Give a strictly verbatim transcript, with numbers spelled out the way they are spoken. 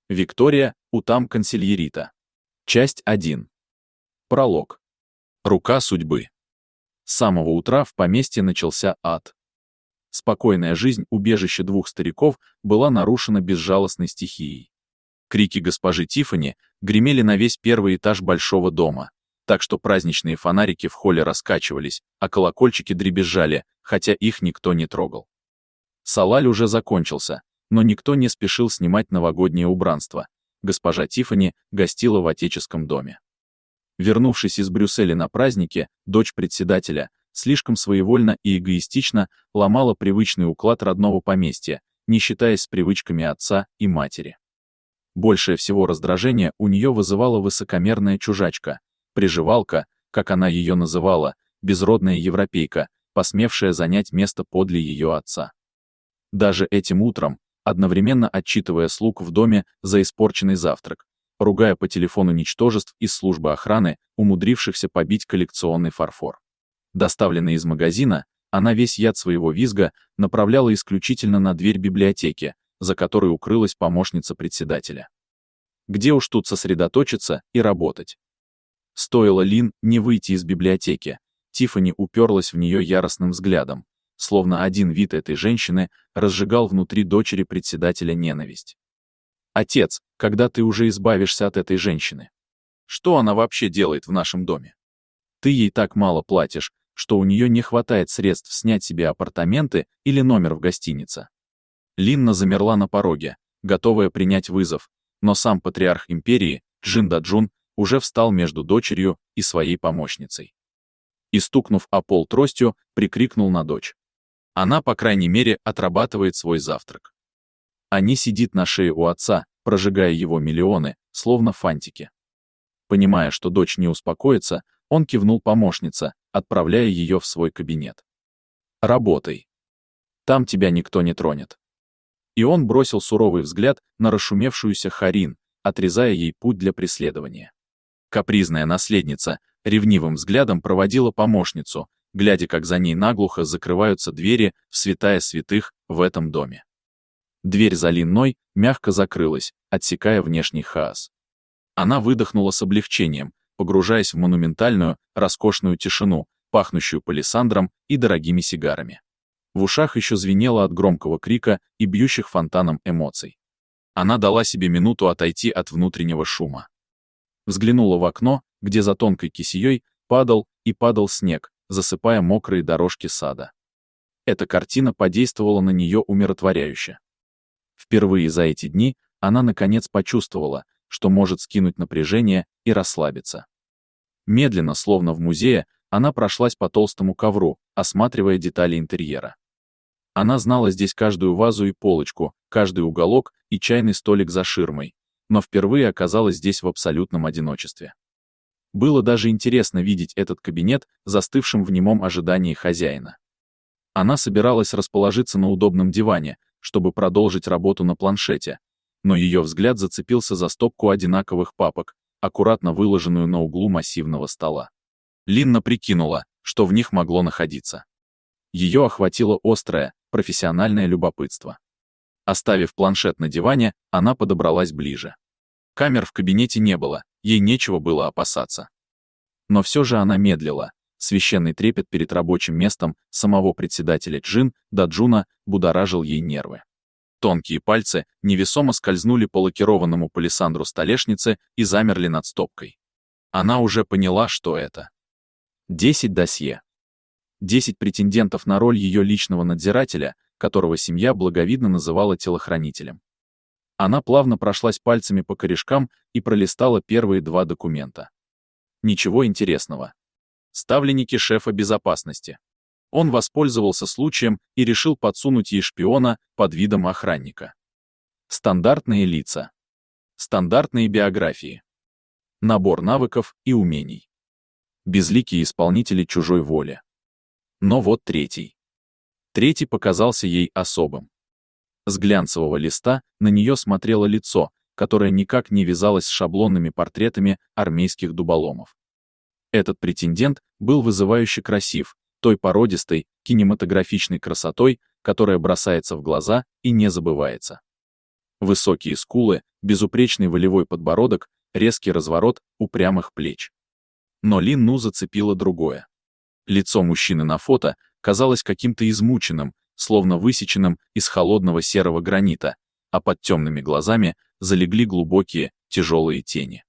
Виктория, Утам Консильерита. Часть один. Пролог. Рука судьбы. С самого утра в поместье начался ад. Спокойная жизнь убежища двух стариков была нарушена безжалостной стихией. Крики госпожи Тиффани гремели на весь первый этаж большого дома, так что праздничные фонарики в холле раскачивались, а колокольчики дребезжали, хотя их никто не трогал. Салаль уже закончился, но никто не спешил снимать новогоднее убранство. Госпожа Тиффани гостила в отеческом доме. Вернувшись из Брюсселя на празднике, дочь председателя слишком своевольно и эгоистично ломала привычный уклад родного поместья, не считаясь с привычками отца и матери. Большее всего раздражение у нее вызывала высокомерная чужачка, приживалка, как она ее называла, безродная европейка, посмевшая занять место подле ее отца. Даже этим утром, одновременно отчитывая слуг в доме за испорченный завтрак, ругая по телефону ничтожеств из службы охраны, умудрившихся побить коллекционный фарфор. Доставленный из магазина, она весь яд своего визга направляла исключительно на дверь библиотеки, за которой укрылась помощница председателя. Где уж тут сосредоточиться и работать? Стоило Лин не выйти из библиотеки, Тиффани уперлась в нее яростным взглядом, словно один вид этой женщины разжигал внутри дочери председателя ненависть. «Отец, когда ты уже избавишься от этой женщины? Что она вообще делает в нашем доме? Ты ей так мало платишь, что у нее не хватает средств снять себе апартаменты или номер в гостинице». Линна замерла на пороге, готовая принять вызов, но сам патриарх империи, Джин Даджун, уже встал между дочерью и своей помощницей. И, стукнув о пол тростью, прикрикнул на дочь. Она, по крайней мере, отрабатывает свой завтрак. А не сидит на шее у отца, прожигая его миллионы, словно фантики. Понимая, что дочь не успокоится, он кивнул помощнице, отправляя ее в свой кабинет. «Работай. Там тебя никто не тронет». И он бросил суровый взгляд на расшумевшуюся Харин, отрезая ей путь для преследования. Капризная наследница ревнивым взглядом проводила помощницу, глядя, как за ней наглухо закрываются двери в святая святых в этом доме. Дверь за Линной мягко закрылась, отсекая внешний хаос. Она выдохнула с облегчением, погружаясь в монументальную, роскошную тишину, пахнущую палисандром и дорогими сигарами. В ушах еще звенело от громкого крика и бьющих фонтаном эмоций. Она дала себе минуту отойти от внутреннего шума. Взглянула в окно, где за тонкой кисеей падал и падал снег, засыпая мокрые дорожки сада. Эта картина подействовала на нее умиротворяюще. Впервые за эти дни она наконец почувствовала, что может скинуть напряжение и расслабиться. Медленно, словно в музее, она прошлась по толстому ковру, осматривая детали интерьера. Она знала здесь каждую вазу и полочку, каждый уголок и чайный столик за ширмой, но впервые оказалась здесь в абсолютном одиночестве. Было даже интересно видеть этот кабинет, застывшим в немом ожидании хозяина. Она собиралась расположиться на удобном диване, чтобы продолжить работу на планшете, но ее взгляд зацепился за стопку одинаковых папок, аккуратно выложенную на углу массивного стола. Линна прикинула, что в них могло находиться. Ее охватило острое, профессиональное любопытство. Оставив планшет на диване, она подобралась ближе. Камер в кабинете не было, ей нечего было опасаться. Но все же она медлила. Священный трепет перед рабочим местом самого председателя Джин Даджуна будоражил ей нервы. Тонкие пальцы невесомо скользнули по лакированному палисандру столешницы и замерли над стопкой. Она уже поняла, что это. Десять досье. Десять претендентов на роль ее личного надзирателя, которого семья благовидно называла телохранителем. Она плавно прошлась пальцами по корешкам и пролистала первые два документа. Ничего интересного. Ставленники шефа безопасности. Он воспользовался случаем и решил подсунуть ей шпиона под видом охранника. Стандартные лица. Стандартные биографии. Набор навыков и умений. Безликие исполнители чужой воли. Но вот третий. Третий показался ей особым. С глянцевого листа на нее смотрело лицо, которое никак не вязалось с шаблонными портретами армейских дуболомов. Этот претендент был вызывающе красив, той породистой, кинематографичной красотой, которая бросается в глаза и не забывается. Высокие скулы, безупречный волевой подбородок, резкий разворот упрямых плеч. Но Лин Ну зацепило другое. Лицо мужчины на фото казалось каким-то измученным, словно высеченным из холодного серого гранита, а под темными глазами залегли глубокие, тяжелые тени.